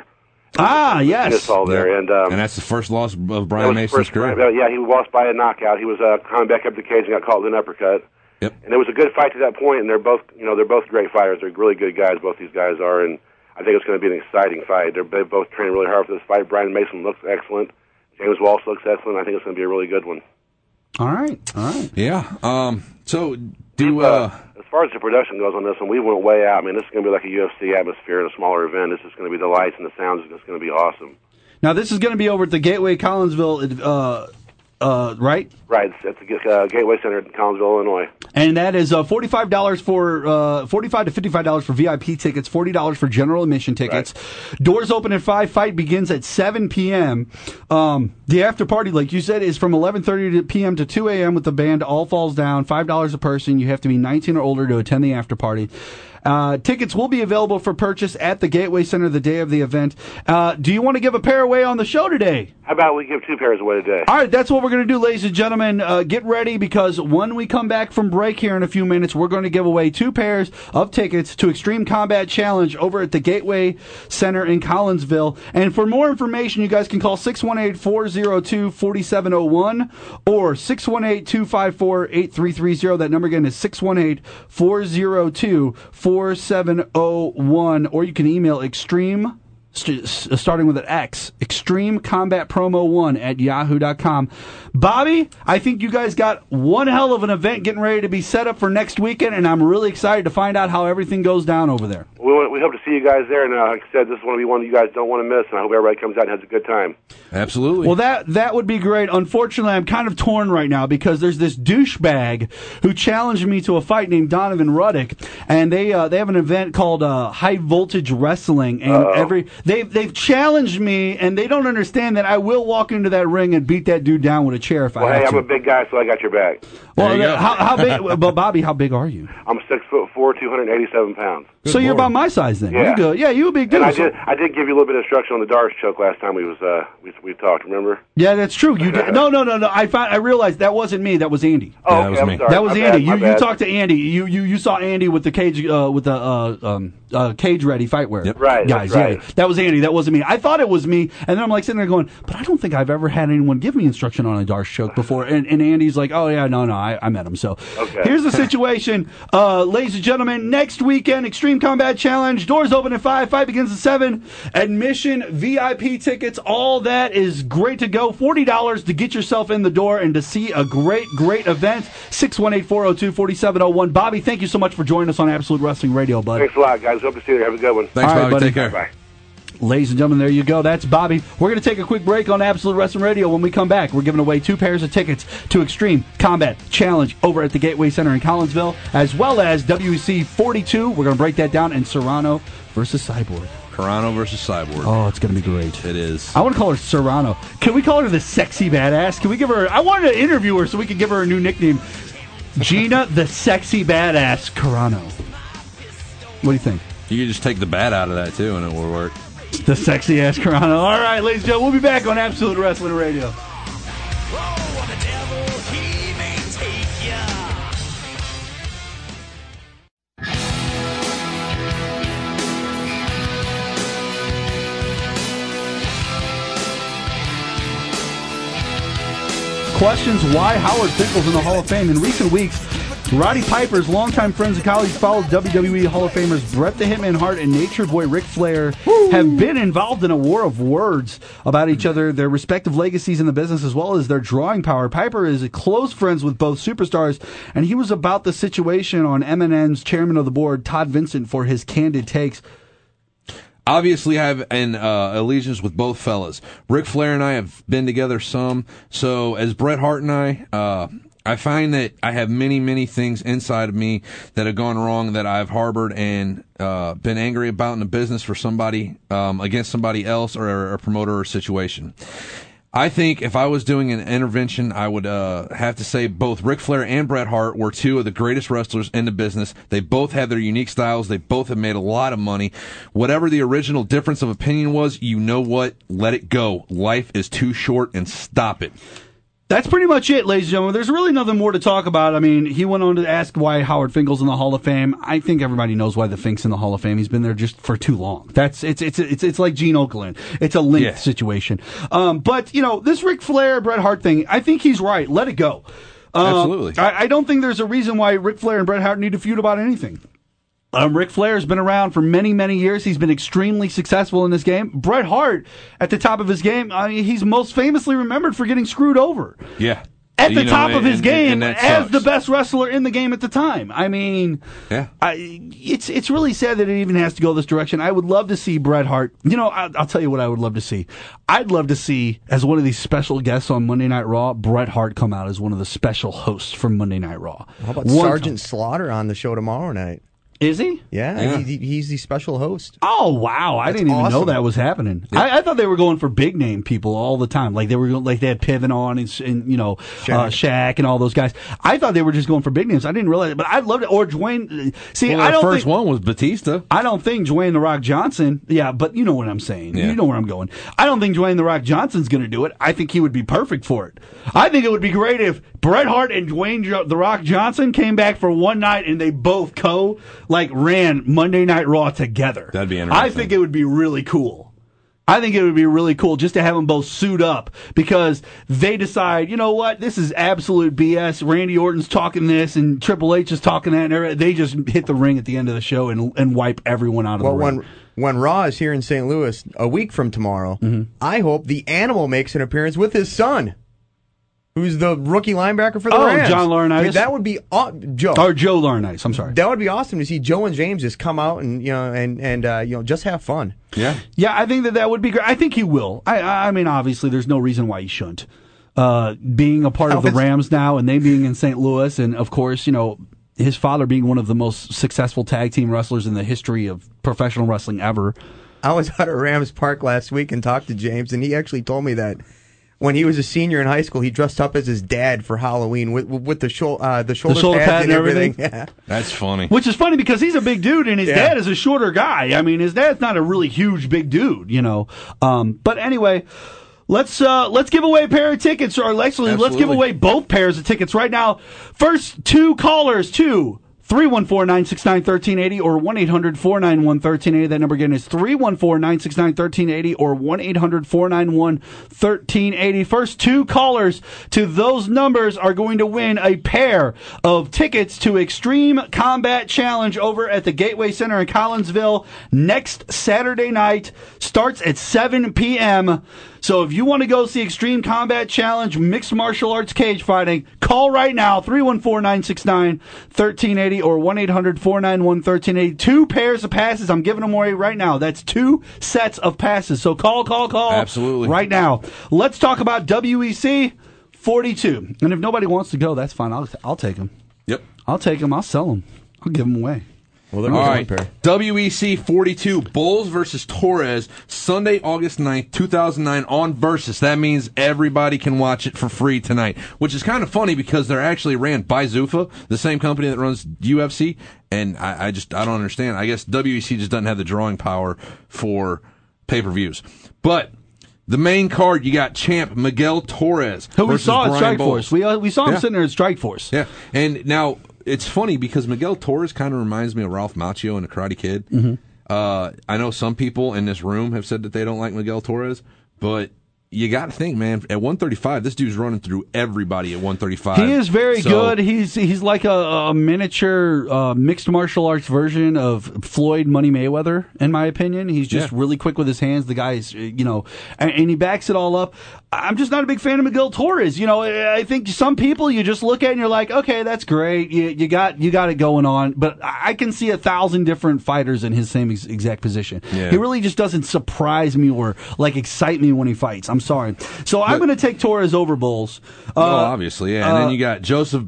Yes. There. And that's the first loss of Brian Mason's career. Yeah, he lost by a knockout. He was coming back up the cage and got caught with an uppercut. Yep. And it was a good fight to that point, and they're both great fighters. They're really good guys, both these guys are, and I think it's going to be an exciting fight. They both trained really hard for this fight. Brian Mason looks excellent. James Walsh looks excellent. I think it's going to be a really good one. All right. Yeah. So as far as the production goes on this one, we went way out. I mean, this is going to be like a UFC atmosphere in a smaller event. This is going to be the lights and the sounds. It's going to be awesome. Now, this is going to be over at the Gateway Collinsville, right? Right. It's at the Gateway Center in Collinsville, Illinois. And that is $45 for $45 to $55 for VIP tickets, $40 for general admission tickets. Right. Doors open at 5. Fight begins at 7 p.m. The after party, like you said, is from 11:30 p.m. to 2 a.m. with the band All Falls Down. $5 a person. You have to be 19 or older to attend the after party. Tickets will be available for purchase at the Gateway Center the day of the event. Do you want to give a pair away on the show today? How about we give 2 pairs away today? All right, that's what we're going to do, ladies and gentlemen. Get ready, because when we come back from break here in a few minutes, we're going to give away 2 pairs of tickets to Extreme Combat Challenge over at the Gateway Center in Collinsville. And for more information, you guys can call 618-402-4701 or 618-254-8330. That number again is 618-402-4701. Or you can email Extreme, starting with an X, extremecombatpromo1 at yahoo.com. Bobby, I think you guys got one hell of an event getting ready to be set up for next weekend, and I'm really excited to find out how everything goes down over there. We hope to see you guys there, and like I said, this is going to be one you guys don't want to miss, and I hope everybody comes out and has a good time. Absolutely. Well, that would be great. Unfortunately, I'm kind of torn right now because there's this douchebag who challenged me to a fight named Donovan Ruddick, and they have an event called High Voltage Wrestling, and they've challenged me, and they don't understand that I will walk into that ring and beat that dude down with a chair if I have to. I'm a big guy, so I got your back. Well, how big? But Bobby, how big are you? I'm 6'4", 287 pounds. Good so Lord. You're about my size then. Yeah. You're good. Yeah, you a big dude. And I did give you a little bit of instruction on the Darce choke last time we talked. Remember? Yeah, that's true. You did. No. I realized that wasn't me. That was Andy. Oh, that was me. Sorry. That was Andy. You talked to Andy. You saw Andy with the cage cage ready fightwear. Yep. Right, guys. Right. Yeah, that was Andy. That wasn't me. I thought it was me, and then I'm like sitting there going, but I don't think I've ever had anyone give me instruction on a Darce choke before. And Andy's like, oh yeah, no, I met him. So here's the situation, ladies and gentlemen. Next weekend, Extreme Combat Challenge. Doors open at 5. Fight begins at 7. Admission, VIP tickets, all that is great to go. $40 to get yourself in the door and to see a great event. 618-402-4701. Bobby, thank you so much for joining us on Absolute Wrestling Radio, bud. Thanks a lot, guys. Hope to see you there. Have a good one. Thanks, all right, Bobby. buddy. Take care. Bye. Ladies and gentlemen, there you go. That's Bobby. We're going to take a quick break on Absolute Wrestling Radio. When we come back, we're giving away 2 pairs of tickets to Extreme Combat Challenge over at the Gateway Center in Collinsville, as well as WEC 42. We're going to break that down in Serrano versus Cyborg. Carano versus Cyborg. Oh, it's going to be great. It is. I want to call her Serrano. Can we call her the Sexy Badass? Can we give her... I wanted to interview her so we could give her a new nickname. Gina the Sexy Badass Carano. What do you think? You could just take the bad out of that, too, and it will work. The Sexy Ass Carano. All right, ladies and gentlemen, we'll be back on Absolute Wrestling Radio. Questions why Howard Finkel's in the Hall of Fame. In recent weeks, Roddy Piper's longtime friends and colleagues followed WWE Hall of Famers Bret the Hitman Hart and Nature Boy Ric Flair have been involved in a war of words about each other, their respective legacies in the business, as well as their drawing power. Piper is close friends with both superstars, and he was about the situation on MNN's chairman of the board, Todd Vincent, for his candid takes. Obviously, I have an allegiance with both fellas. Ric Flair and I have been together some, so as Bret Hart and I find that I have many, many things inside of me that have gone wrong that I've harbored and been angry about in the business for somebody, against somebody else or a promoter or situation. I think if I was doing an intervention, I would have to say both Ric Flair and Bret Hart were 2 of the greatest wrestlers in the business. They both have their unique styles. They both have made a lot of money. Whatever the original difference of opinion was, you know what? Let it go. Life is too short, and stop it. That's pretty much it, ladies and gentlemen. There's really nothing more to talk about. I mean, he went on to ask why Howard Finkel's in the Hall of Fame. I think everybody knows why the Fink's in the Hall of Fame. He's been there just for too long. It's like Gene Okerlund. It's a linked situation. But you know, this Ric Flair Bret Hart thing, I think he's right. Let it go. Absolutely. I don't think there's a reason why Ric Flair and Bret Hart need to feud about anything. Ric Flair's been around for many, many years. He's been extremely successful in this game. Bret Hart, at the top of his game, he's most famously remembered for getting screwed over. Yeah. At the top of his game, and as the best wrestler in the game at the time. I mean, yeah. It's really sad that it even has to go this direction. I would love to see Bret Hart. You know, I'll tell you what I would love to see. I'd love to see, as one of these special guests on Monday Night Raw, Bret Hart come out as one of the special hosts for Monday Night Raw. How about Sergeant Slaughter on the show tomorrow night? Is he? Yeah. He's the special host. Oh wow! I didn't even know that was happening. Yeah. I thought they were going for big name people all the time. Like they had Piven on and you know Shaq and all those guys. I thought they were just going for big names. I didn't realize it, but I'd love it. Or Dwayne. See, I don't. The first one was Batista. I don't think Dwayne The Rock Johnson. Yeah, but you know what I'm saying. Yeah. You know where I'm going. I don't think Dwayne The Rock Johnson's going to do it. I think he would be perfect for it. I think it would be great if Bret Hart and Dwayne The Rock Johnson came back for one night and they both ran Monday Night Raw together. That'd be interesting. I think it would be really cool. I think it would be really cool just to have them both suit up because they decide, you know what, this is absolute BS. Randy Orton's talking this and Triple H is talking that, and they just hit the ring at the end of the show and wipe everyone out of the ring. When Raw is here in St. Louis a week from tomorrow, I hope the Animal makes an appearance with his son, who's the rookie linebacker for the Rams. John Laurinaitis. I mean, that would be Joe. Or Joe Laurinaitis. I'm sorry. That would be awesome to see Joe and James just come out and just have fun. Yeah. Yeah, I think that would be great. I think he will. I mean, obviously, there's no reason why he shouldn't. Being a part of the Rams now, and they being in St. Louis, and of course, you know, his father being one of the most successful tag team wrestlers in the history of professional wrestling ever. I was out at Rams Park last week and talked to James, and he actually told me that when he was a senior in high school, he dressed up as his dad for Halloween with the shoulder pads and everything. Yeah. That's funny. Which is funny because he's a big dude and his dad is a shorter guy. I mean, his dad's not a really huge big dude, you know. But anyway, let's give away a pair of tickets, or actually, let's give away both pairs of tickets right now. First 2 callers to 314-969-1380 or 1-800-491-1380. That number again is 314-969-1380 or 1-800-491-1380. First 2 callers to those numbers are going to win a pair of tickets to Extreme Combat Challenge over at the Gateway Center in Collinsville next Saturday night. Starts at 7 p.m., So if you want to go see Extreme Combat Challenge, Mixed Martial Arts Cage Fighting, call right now, 314-969-1380 or 1-800-491-1380. 2 pairs of passes. I'm giving them away right now. That's 2 sets of passes. So call. Absolutely. Right now. Let's talk about WEC 42. And if nobody wants to go, that's fine. I'll take them. Yep. I'll take them. I'll sell them. I'll give them away. Well, there All goes right. one pair. WEC 42, Bulls versus Torres, Sunday, August 9th, 2009 on Versus. That means everybody can watch it for free tonight, which is kind of funny because they're actually ran by Zuffa, the same company that runs UFC, and I don't understand. I guess WEC just doesn't have the drawing power for pay-per-views. But the main card, you got champ Miguel Torres, who we versus saw at Brian Strikeforce. Bowles. We saw him sitting there at Strikeforce. Yeah, and now it's funny because Miguel Torres kind of reminds me of Ralph Macchio and the Karate Kid. Mm-hmm. I know some people in this room have said that they don't like Miguel Torres, but you got to think, man, at 135, this dude's running through everybody at 135. He is very good. He's like a miniature mixed martial arts version of Floyd Money Mayweather, in my opinion. He's just really quick with his hands. The guy's, and he backs it all up. I'm just not a big fan of Miguel Torres. I think some people you just look at and you're like, okay, that's great. You got it going on. But I can see 1,000 different fighters in his same exact position. Yeah. He really just doesn't surprise me or excite me when he fights. I'm sorry. So I'm going to take Torres over Bulls. Obviously, yeah. And then you got Joseph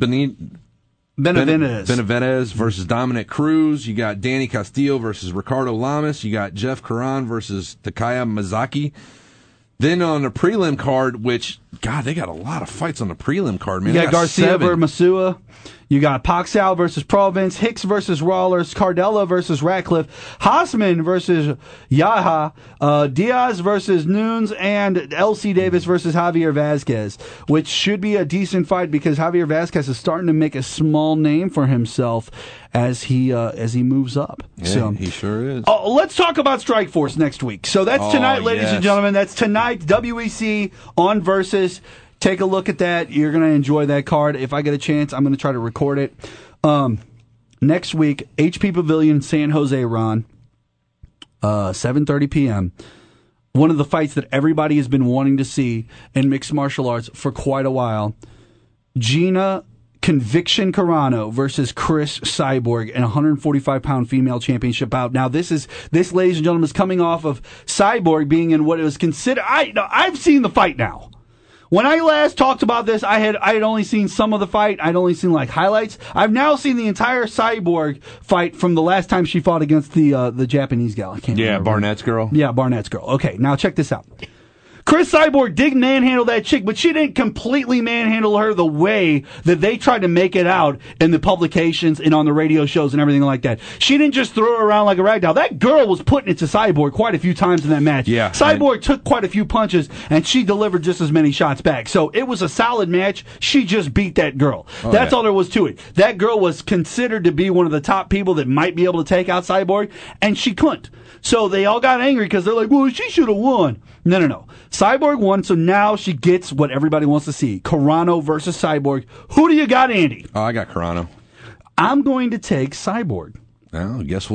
Benavidez versus Dominic Cruz. You got Danny Castillo versus Ricardo Lamas. You got Jeff Karan versus Takaya Mizaki. Then on the prelim card, which, God, they got a lot of fights on the prelim card, man. You got Garcia versus Masua. You got Paxal versus Province, Hicks versus Rawlers, Cardella versus Ratcliffe, Haasman versus Yaha, Diaz versus Nunes, and L.C. Davis versus Javier Vasquez, which should be a decent fight because Javier Vasquez is starting to make a small name for himself as he moves up. Yeah, so he sure is. Let's talk about Strikeforce next week. So that's tonight, ladies and gentlemen. That's tonight, WEC on Versus. Take a look at that. You're going to enjoy that card. If I get a chance, I'm going to try to record it. Next week, HP Pavilion, San Jose, Ron, 7:30 p.m. One of the fights that everybody has been wanting to see in mixed martial arts for quite a while. Gina Conviction Carano versus Chris Cyborg in a 145-pound female championship bout. Now, this, ladies and gentlemen, is coming off of Cyborg being in what it was considered. I've seen the fight now. When I last talked about this, I had only seen some of the fight. I'd only seen highlights. I've now seen the entire Cyborg fight from the last time she fought against the Japanese gal. I can't remember. Barnett's girl. Yeah, Barnett's girl. Okay, now check this out. Chris Cyborg did manhandle that chick, but she didn't completely manhandle her the way that they tried to make it out in the publications and on the radio shows and everything like that. She didn't just throw her around like a rag doll. That girl was putting it to Cyborg quite a few times in that match. Yeah, Cyborg took quite a few punches, and she delivered just as many shots back. So it was a solid match. She just beat that girl. That's all there was to it. That girl was considered to be one of the top people that might be able to take out Cyborg, and she couldn't. So they all got angry because they're like, well, she should have won. No. Cyborg won, so now she gets what everybody wants to see. Carano versus Cyborg. Who do you got, Andy? Oh, I got Carano. I'm going to take Cyborg. Well, I guess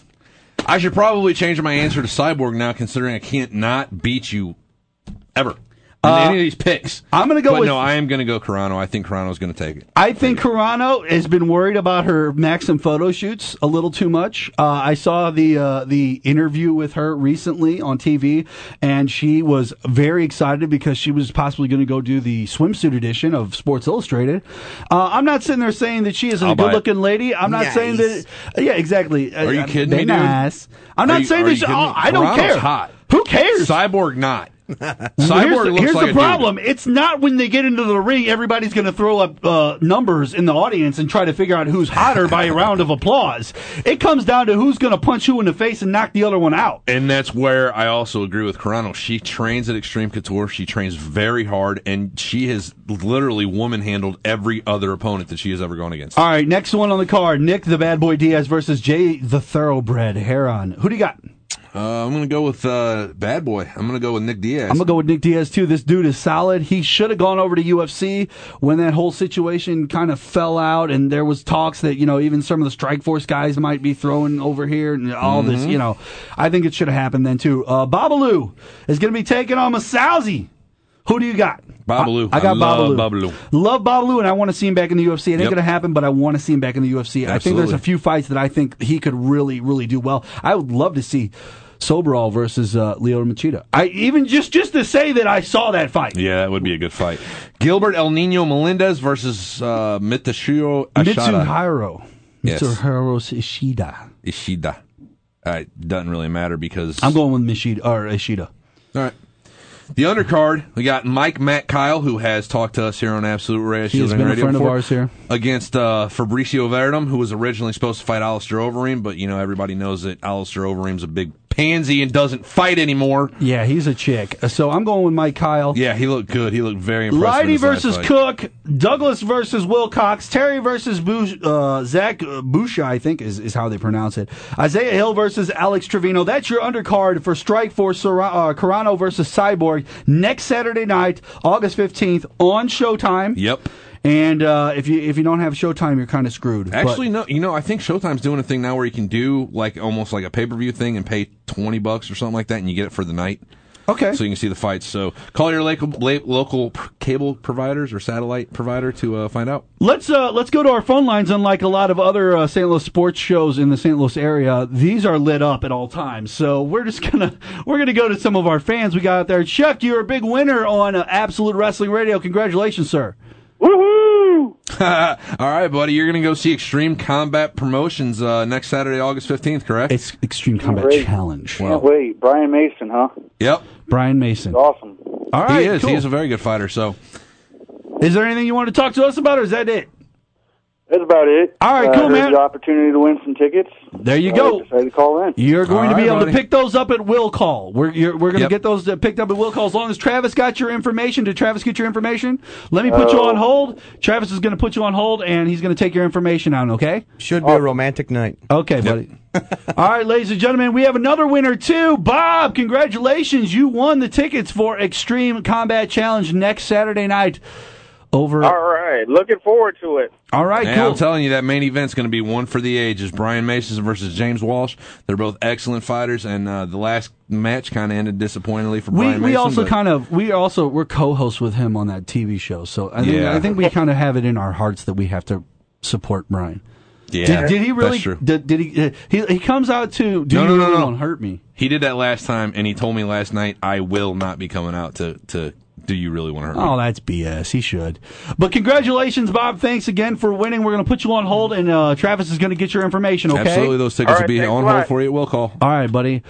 I should probably change my answer to Cyborg now, considering I can't not beat you ever in any of these picks. I'm going to go No, I am going to go Carano. I think Carano's going to take it. I think Carano has been worried about her Maxim photo shoots a little too much. I saw the interview with her recently on TV, and she was very excited because she was possibly going to go do the swimsuit edition of Sports Illustrated. I'm not sitting there saying that she isn't a good-looking lady. I'm not saying that. Yeah, exactly. Are you kidding me, dude? Nice. I'm not saying that. I don't care. Hot. Who cares? Cyborg not. Cyborg here's looks like the problem. It's not when they get into the ring, everybody's going to throw up numbers in the audience and try to figure out who's hotter by a round of applause. It comes down to who's going to punch who in the face and knock the other one out. And that's where I also agree with Carano. She trains at Extreme Couture. She trains very hard, and she has literally woman-handled every other opponent that she has ever gone against. All right, next one on the card, Nick the Bad Boy Diaz versus Jay the Thoroughbred Heron. Who do you got? I'm going to go with Bad Boy. I'm going to go with Nick Diaz. I'm going to go with Nick Diaz, too. This dude is solid. He should have gone over to UFC when that whole situation kind of fell out, and there was talks that, even some of the Strikeforce guys might be throwing over here and all this, I think it should have happened then, too. Babalu is going to be taking on Mousasi. Who do you got? Babalu. I got love Babalu. Love Babalu, and I want to see him back in the UFC. It ain't going to happen, but I want to see him back in the UFC. Absolutely. I think there's a few fights that I think he could really, really do well. I would love to see Sobral versus Leo Machida. I even just to say that I saw that fight. Yeah, that would be a good fight. Gilbert El Nino Melendez versus Mitsuhiro Ishida. Mitsuhiro Ishida. Doesn't really matter because I'm going with Ishida. All right. The undercard, we got Matt Kyle, who has talked to us here on Absolute Radio. He's been a friend of ours here. Against Fabricio Verdum, who was originally supposed to fight Alistair Overeem, but, everybody knows that Alistair Overeem's a big pansy and doesn't fight anymore. Yeah, he's a chick. So I'm going with Mike Kyle. Yeah, he looked good. He looked very impressive. Leidy versus Cook, Douglas versus Wilcox, Terry versus Zach Busha, I think is how they pronounce it. Isaiah Hill versus Alex Trevino. That's your undercard for Strikeforce Carano versus Cyborg next Saturday night, August 15th on Showtime. Yep. And if you don't have Showtime, you're kind of screwed. Actually, no. I think Showtime's doing a thing now where you can do almost like a pay-per-view thing and pay $20 or something like that, and you get it for the night. Okay. So you can see the fights. So call your local cable providers or satellite provider to find out. Let's go to our phone lines. Unlike a lot of other St. Louis sports shows in the St. Louis area, these are lit up at all times. So we're gonna go to some of our fans we got out there. Chuck, you're a big winner on Absolute Wrestling Radio. Congratulations, sir. Woohoo! All right, buddy. You're going to go see Extreme Combat Promotions next Saturday, August 15th, correct? It's Extreme Combat Challenge. Can't wait. Brian Mason, huh? Yep. Brian Mason. Awesome. All right, he is. cool. He is a very good fighter. So, is there anything you want to talk to us about, or is that it? That's about it. All right, cool, man. The opportunity to win some tickets. There you go. Decided to call in. You're going to be able buddy. to pick those up at will call. We're going to get those picked up at will call as long as Travis got your information. Did Travis get your information? Let me put you on hold. Travis is going to put you on hold, and he's going to take your information out, okay? Should be a romantic night. Okay, buddy. All right, ladies and gentlemen, we have another winner, too. Bob, congratulations. You won the tickets for Extreme Combat Challenge next Saturday night. All right, looking forward to it. All right, cool. I'm telling you, that main event's going to be one for the ages. Brian Mason versus James Walsh. They're both excellent fighters, and the last match kind of ended disappointingly for Brian Mason. We're co-hosts with him on that TV show, so I think we kind of have it in our hearts that we have to support Brian. Yeah, did he really? That's true. Did he comes out to do no, you no, really no. want to hurt me? He did that last time, and he told me last night, I will not be coming out to do you really want to hurt me? Oh, that's BS. He should. But congratulations, Bob. Thanks again for winning. We're going to put you on hold, and Travis is going to get your information, okay? Absolutely. Those tickets will be on hold for you. We'll call. All right, buddy.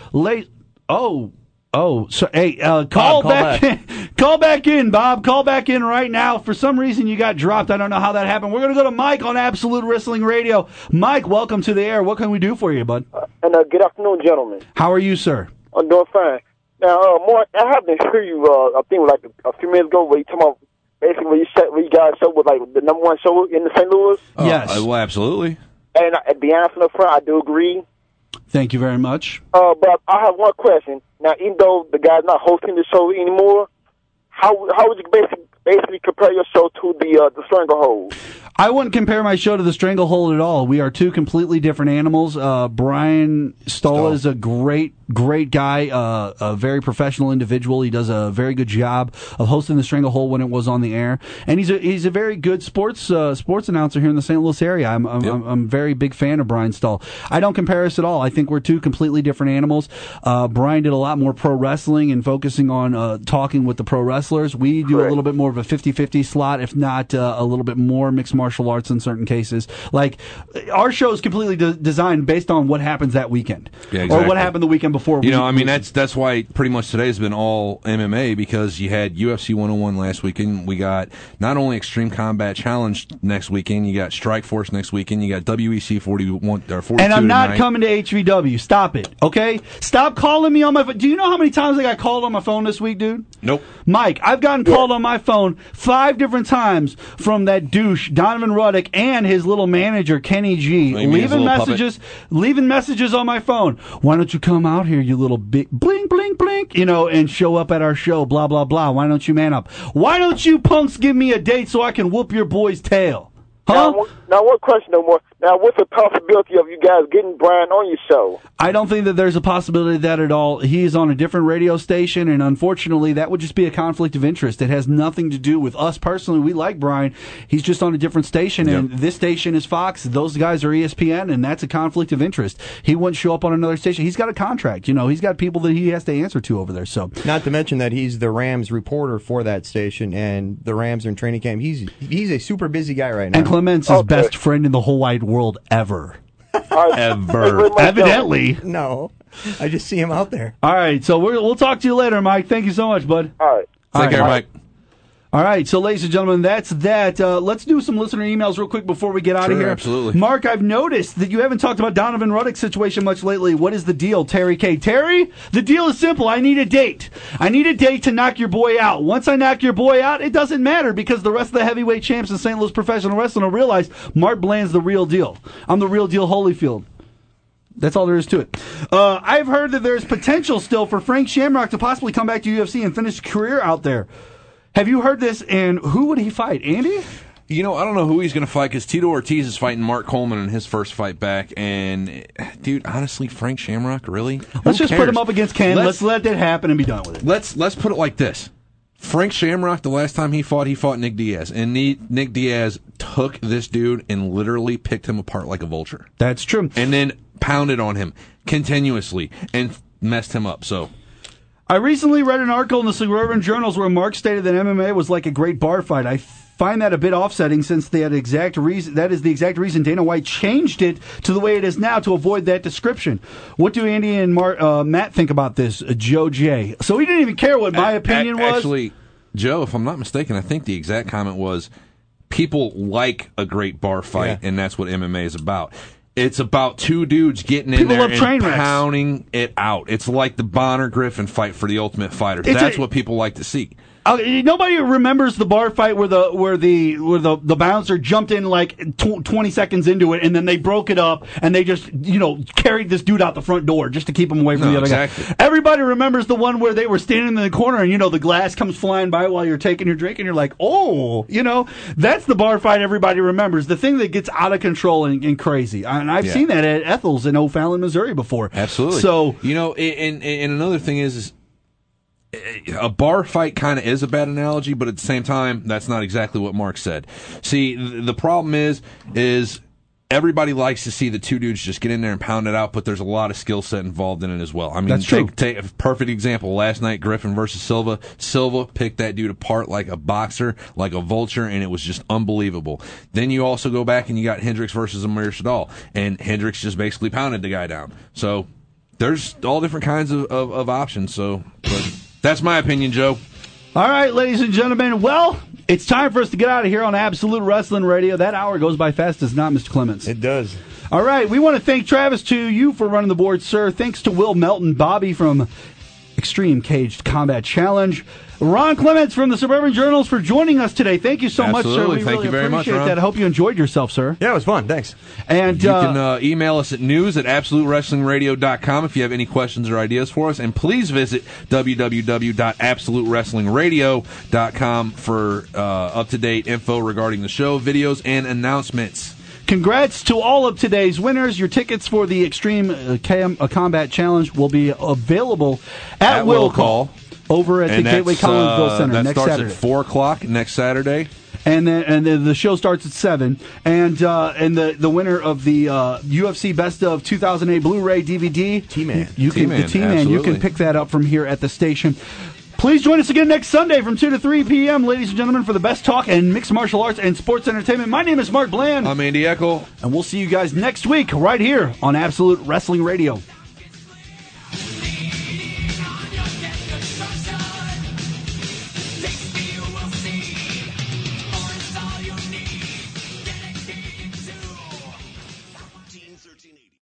So hey, call back. Call back in, Bob. Call back in right now. For some reason, you got dropped. I don't know how that happened. We're going to go to Mike on Absolute Wrestling Radio. Mike, welcome to the air. What can we do for you, bud? Good afternoon, gentlemen. How are you, sir? I'm doing fine. Now, Mark, I happened to hear you, I think like a few minutes ago, where you talking about basically where you guys show was like the number one show in the St. Louis. Oh, yes. Well, absolutely. And at the answer up front, I do agree. Thank you very much. But I have one question. Now, even though the guy's not hosting the show anymore, how would you basically compare your show to the Stranglehold? I wouldn't compare my show to the Stranglehold at all. We are two completely different animals. Brian Stoll is a great guy, a very professional individual. He does a very good job of hosting the Stranglehold when it was on the air, and he's a very good sports announcer here in the St. Louis area. I'm a very big fan of Brian Stoll. I don't compare us at all. I think we're two completely different animals. Brian did a lot more pro wrestling and focusing on talking with the pro wrestlers. We do a little bit more of a 50-50 slot, if not a little bit more mixed martial arts in certain cases. Like, our show is completely designed based on what happens that weekend, or what happened the weekend before. That's why pretty much today has been all MMA, because you had UFC 101 last weekend. We got not only Extreme Combat Challenge next weekend, you got Strikeforce next weekend, you got WEC 41 or 42. And I'm not tonight. coming to HVW. Stop it, okay? Stop calling me on my phone. Do you know how many times I got called on my phone this week, dude? Nope. Mike, I've gotten called on my phone 5 different times from that douche, Donovan Ruddock, and his little manager, Kenny G, leaving messages on my phone. Why don't you come out here, you little blink, blink, blink, and show up at our show, blah, blah, blah. Why don't you man up? Why don't you punks give me a date so I can whoop your boy's tail? Huh? Now, one question no more. Now, what's the possibility of you guys getting Brian on your show? I don't think that there's a possibility of that at all. He is on a different radio station, and unfortunately, that would just be a conflict of interest. It has nothing to do with us personally. We like Brian. He's just on a different station, and this station is Fox. Those guys are ESPN, and that's a conflict of interest. He wouldn't show up on another station. He's got a contract. He's got people that he has to answer to over there. So, not to mention that he's the Rams reporter for that station, and the Rams are in training camp. He's a super busy guy right now. And Clement's his best friend in the whole wide world ever. Ever. Evidently. No. I just see him out there. All right, so we'll talk to you later, Mike. Thank you so much, bud. All right. Take care, Mike. All right, so ladies and gentlemen, that's that. Let's do some listener emails real quick before we get out of here. Absolutely. Mark, I've noticed that you haven't talked about Donovan Ruddock's situation much lately. What is the deal, Terry K? Terry, the deal is simple. I need a date. I need a date to knock your boy out. Once I knock your boy out, it doesn't matter because the rest of the heavyweight champs in St. Louis professional wrestling will realize Mark Bland's the real deal. I'm the real deal Holyfield. That's all there is to it. I've heard that there's potential still for Frank Shamrock to possibly come back to UFC and finish his career out there. Have you heard this, and who would he fight? Andy? I don't know who he's going to fight because Tito Ortiz is fighting Mark Coleman in his first fight back. And, dude, honestly, Frank Shamrock, really? Let's just put him up against Ken. Let's let that happen and be done with it. Let's put it like this. Frank Shamrock, the last time he fought Nick Diaz. And Nick Diaz took this dude and literally picked him apart like a vulture. That's true. And then pounded on him continuously and messed him up, so... I recently read an article in the Suburban Journals where Mark stated that MMA was like a great bar fight. I find that a bit offsetting since that is the exact reason Dana White changed it to the way it is now to avoid that description. What do Andy and Matt think about this, Joe J? So he didn't even care what my opinion was? Actually, Joe, if I'm not mistaken, I think the exact comment was people like a great bar fight, and that's what MMA is about. It's about two dudes getting in there and pounding it out. It's like the Bonner Griffin fight for the Ultimate Fighter. That's what people like to see. Nobody remembers the bar fight where the bouncer jumped in like 20 seconds into it, and then they broke it up, and they just carried this dude out the front door just to keep him away from the other guy. Everybody remembers the one where they were standing in the corner, and the glass comes flying by while you're taking your drink, and you're like, oh, that's the bar fight everybody remembers. The thing that gets out of control and crazy. And I've seen that at Ethel's in O'Fallon, Missouri before. Absolutely. So and another thing is a bar fight kind of is a bad analogy, but at the same time, that's not exactly what Mark said. See, the problem is everybody likes to see the two dudes just get in there and pound it out, but there's a lot of skill set involved in it as well. I mean, take a perfect example. Last night, Griffin versus Silva. Silva picked that dude apart like a boxer, like a vulture, and it was just unbelievable. Then you also go back and you got Hendricks versus Amir Shadal, and Hendricks just basically pounded the guy down. So there's all different kinds of options. So, but that's my opinion, Joe. All right, ladies and gentlemen. Well, it's time for us to get out of here on Absolute Wrestling Radio. That hour goes by fast, does not, Mr. Clements? It does. All right, we want to thank Travis, to you for running the board, sir. Thanks to Will Melton, Bobby from Extreme Caged Combat Challenge, Ron Clements from the Suburban Journals for joining us today. Thank you so much, sir. We Thank you very much, Ron. that. I hope you enjoyed yourself, sir. Yeah, it was fun. Thanks. And you can email us at news@absolutewrestlingradio.com if you have any questions or ideas for us. And please visit www.absolutewrestlingradio.com for up-to-date info regarding the show, videos, and announcements. Congrats to all of today's winners. Your tickets for the Extreme Combat Challenge will be available at Will Call over at the Gateway Collinsville Center next Saturday. That starts at 4 o'clock next Saturday. And then the show starts at 7. And the winner of the UFC Best of 2008 Blu-ray DVD, T-Man. The T-Man, you can pick that up from here at the station. Please join us again next Sunday from 2 to 3 p.m., ladies and gentlemen, for the best talk and mixed martial arts and sports entertainment. My name is Mark Bland. I'm Andy Eckel. And we'll see you guys next week right here on Absolute Wrestling Radio.